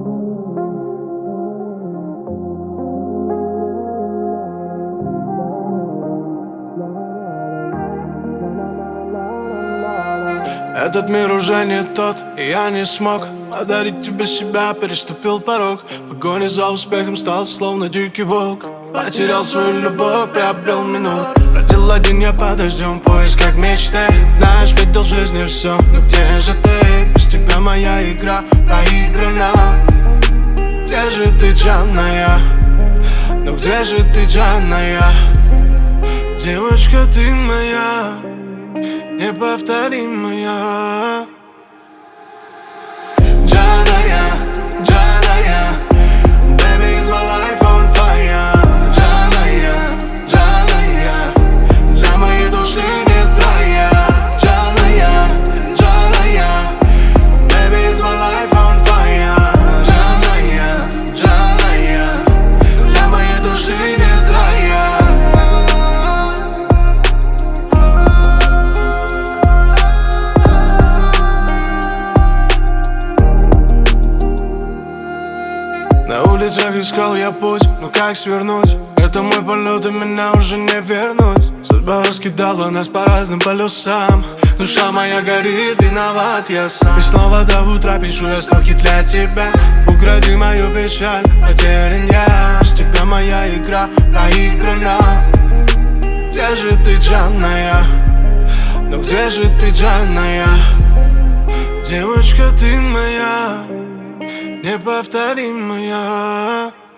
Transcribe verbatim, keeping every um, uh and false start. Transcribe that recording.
Этот мир уже не тот, и я не смог подарить тебе себя, переступил порог. В погоне за успехом стал словно дикий волк. Потерял свою любовь, приобрел минут. Бродил один я под дождем, в поисках мечты. Знаешь, видел в жизни все, но где же ты? Без тебя моя игра проиграна. Где же ты, Джанная? Ну где же ты, Джанная? Девочка, ты моя, неповторимая. Джанная, Джанная, baby, it's my life on fire. Джанная, Джанная, для моей души нет рая. Джанная, Джанная, baby, it's my life on fire. Джанная, Джанная, для моей души нет рая. На улицах искал я путь, но как свернуть? Это мой полет, и меня уже не вернуть. Судьба раскидала нас по разным полюсам. Душа моя горит, виноват я сам. И снова до утра пишу я строки для тебя. Укради мою печаль, потерян я. С тебя моя игра проиграна. Где же ты, Джанная? Ну где же ты, Джанная? Девочка, ты моя, неповторимая.